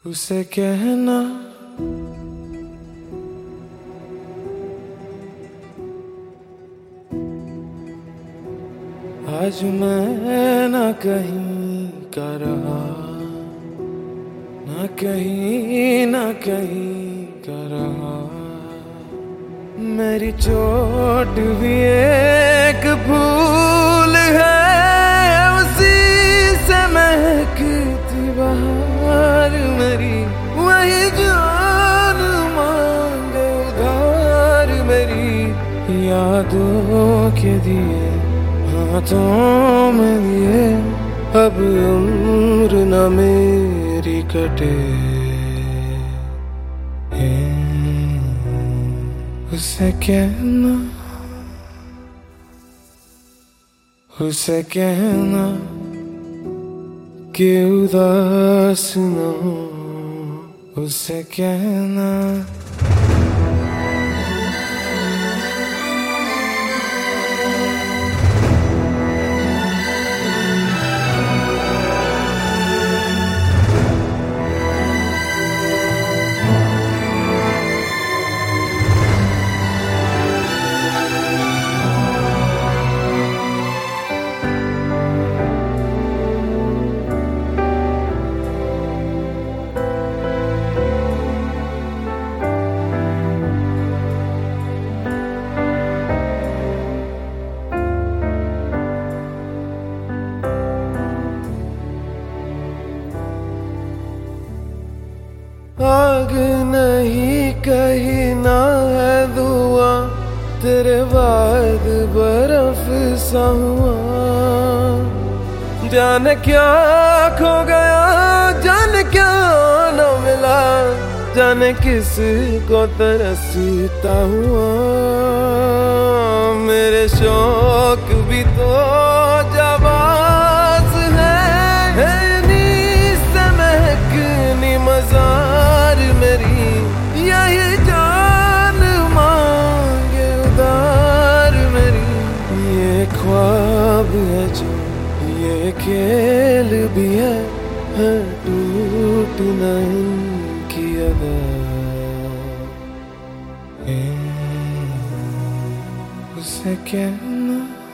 उसे कहना आज मैं ना कहीं का रहा, ना कहीं का रहा। मेरी चोट भी एक फूल है, उसी से महकती बहार मेरी। वही जान मांगे उधार मेरी, यादों के दिए हाथों में दिए। अब उम्र न मेरी कटे, उसे कहना, उसे कहना कि उदास न हो, उसे कहना। आग नहीं कहीं ना है दुआ, तेरे बाद बर्फ सा हुआ। जाने क्या खो गया, जाने क्या न मिला, जाने किस को तरसता हुआ। मेरे शौक भी तो जाबाज है नीस से महकनी मजार मेरी। यही जान मांगे उधार मेरी, ये ख्वाब है जो ये खेल भी है टूट नहीं की अदा। उसे कहना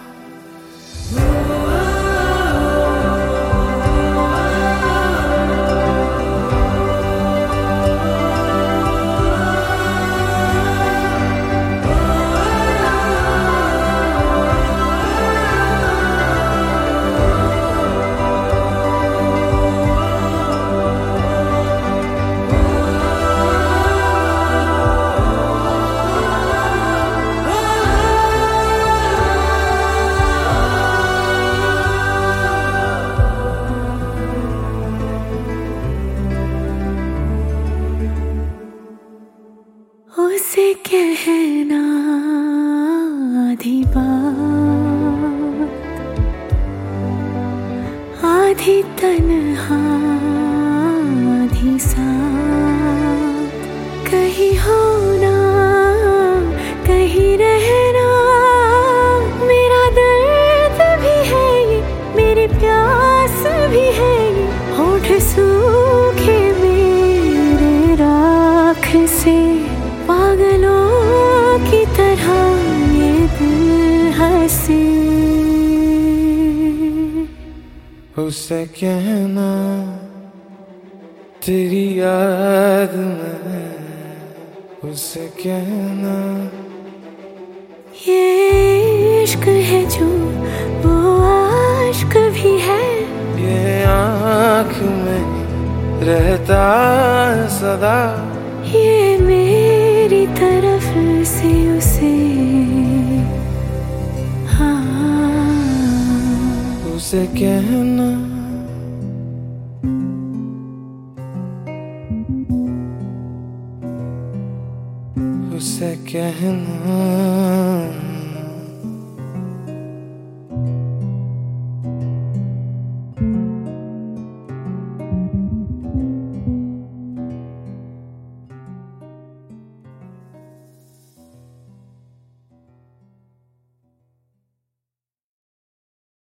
उसे कहना आधी बात, आधी तन्हा आधी साथ। कहीं होना कहीं रहना, मेरा दर्द भी है ये, मेरी प्यास भी है ये। होठ सूखे मेरे राख से, पागलों की तरह ये दिल हंसी। उसे कहना तेरी याद में, उसे कहना ये इश्क है जो वो आश्क भी है। ये आँख में रहता है सदा, ये मेरी तरफ से उसे हाँ। उसे कहना उसे कहना।